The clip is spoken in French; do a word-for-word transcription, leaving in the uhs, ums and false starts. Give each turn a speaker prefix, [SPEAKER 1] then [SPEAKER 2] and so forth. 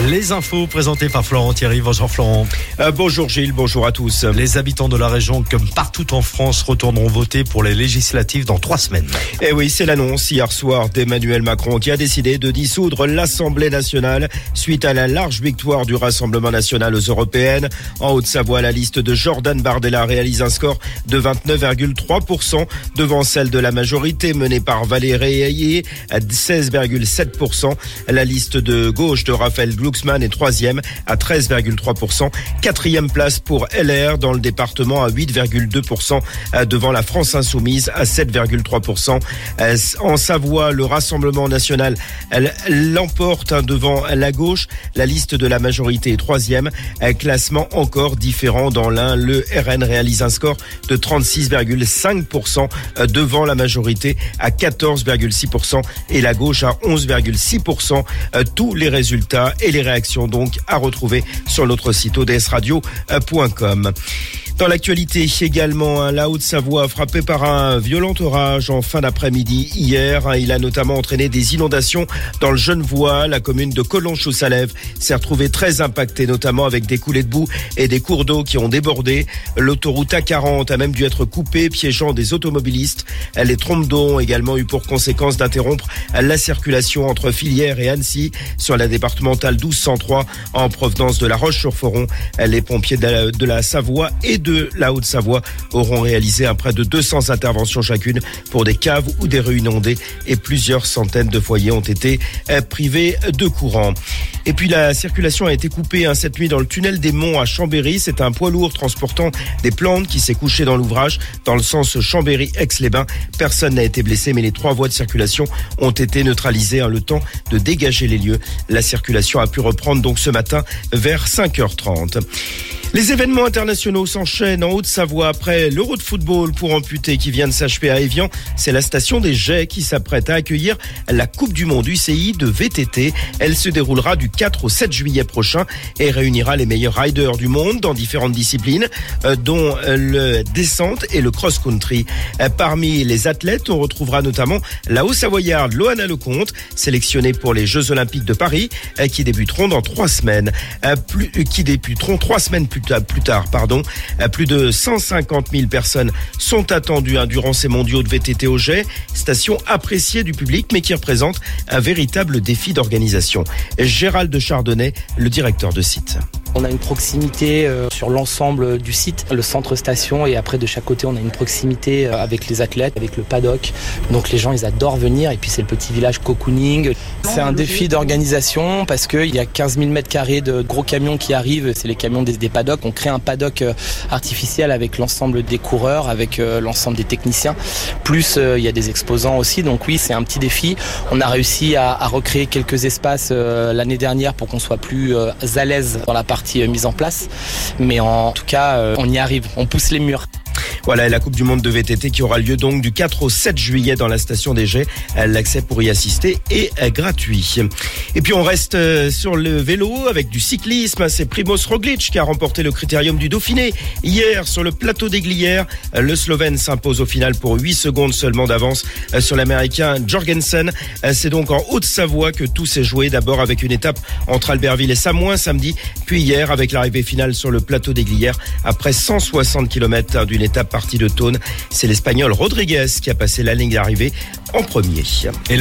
[SPEAKER 1] Les infos présentées par Florent Thierry. Bonjour Florent.
[SPEAKER 2] Euh, bonjour Gilles, bonjour à tous.
[SPEAKER 1] Les habitants de la région, comme partout en France, retourneront voter pour les législatives dans trois semaines.
[SPEAKER 2] Eh oui, c'est l'annonce hier soir d'Emmanuel Macron qui a décidé de dissoudre l'Assemblée nationale suite à la large victoire du Rassemblement national aux européennes. En Haute-Savoie, la liste de Jordan Bardella réalise un score de vingt-neuf virgule trois pour cent devant celle de la majorité menée par Valérie Ayé à seize virgule sept pour cent. La liste de gauche de Raphaël Glucksmann est troisième à treize virgule trois pour cent. Quatrième place pour L R dans le département à huit virgule deux pour cent devant la France Insoumise à sept virgule trois pour cent. En Savoie, le Rassemblement national l'emporte devant la gauche. La liste de la majorité est troisième. Classement encore différent dans l'Ain. Le R N réalise un score de trente-six virgule cinq pour cent devant la majorité à quatorze virgule six pour cent et la gauche à onze virgule six pour cent. Tous les résultats et les réactions donc à retrouver sur notre site o d s radio point com. Dans l'actualité également, la Haute-Savoie frappée par un violent orage en fin d'après-midi hier. Il a notamment entraîné des inondations dans le Genevois. La commune de Collonges-sous-Salève s'est retrouvée très impactée, notamment avec des coulées de boue et des cours d'eau qui ont débordé. L'autoroute A quarante a même dû être coupée, piégeant des automobilistes. Les trompes d'eau ont également eu pour conséquence d'interrompre la circulation entre Filières et Annecy sur la départementale douze cent trois en provenance de La Roche-sur-Foron. Les pompiers de la, de la Savoie et de de la Haute-Savoie auront réalisé un près de deux cents interventions chacune pour des caves ou des rues inondées et plusieurs centaines de foyers ont été privés de courant. Et puis la circulation a été coupée hein, cette nuit dans le tunnel des Monts à Chambéry. C'est un poids lourd transportant des plantes qui s'est couché dans l'ouvrage dans le sens Chambéry-Aix-les-Bains. Personne n'a été blessé mais les trois voies de circulation ont été neutralisées hein, le temps de dégager les lieux. La circulation a pu reprendre donc ce matin vers cinq heures trente. Les événements internationaux s'enchaînent en Haute-Savoie après l'Euro de football pour amputés qui vient de s'achever à Évian. C'est la station des Jets qui s'apprête à accueillir la Coupe du Monde U C I de V T T. Elle se déroulera du quatre au sept juillet prochain et réunira les meilleurs riders du monde dans différentes disciplines, euh, dont le descente et le cross-country. Euh, parmi les athlètes, on retrouvera notamment la Haut-Savoyarde Loana Lecomte, sélectionnée pour les Jeux Olympiques de Paris, euh, qui débuteront dans trois semaines. Euh, plus, euh, qui débuteront trois semaines plus Plus tard, pardon. Plus de cent cinquante mille personnes sont attendues hein, durant ces mondiaux de V T T au Jet, station appréciée du public mais qui représente un véritable défi d'organisation. Gérald de Chardonnay, le directeur de site.
[SPEAKER 3] On a une proximité euh, sur l'ensemble du site, le centre station, et après de chaque côté on a une proximité euh, avec les athlètes, avec le paddock. Donc les gens ils adorent venir et puis c'est le petit village cocooning. C'est un défi d'organisation parce qu'il y a quinze mille mètres carrés de gros camions qui arrivent, c'est les camions des, des paddocks. On crée un paddock euh, artificiel avec l'ensemble des coureurs, avec euh, l'ensemble des techniciens. Plus euh, il y a des exposants aussi, donc oui c'est un petit défi. On a réussi à, à recréer quelques espaces euh, l'année dernière pour qu'on soit plus euh, à l'aise dans la partie mise en place, mais en tout cas euh, on y arrive, on pousse les murs.
[SPEAKER 2] Voilà, la Coupe du Monde de V T T qui aura lieu donc du quatre au sept juillet dans la station des Jets. L'accès pour y assister est gratuit. Et puis on reste sur le vélo avec du cyclisme. C'est Primoz Roglic qui a remporté le Critérium du Dauphiné. Hier, sur le plateau des Glières, le Slovène s'impose au final pour huit secondes seulement d'avance sur l'Américain Jorgensen. C'est donc en Haute-Savoie que tout s'est joué. D'abord avec une étape entre Albertville et Samoin samedi, puis hier avec l'arrivée finale sur le plateau des Glières après cent soixante kilomètres d'une étape partie de Thônes. C'est l'Espagnol Rodriguez qui a passé la ligne d'arrivée en premier. Et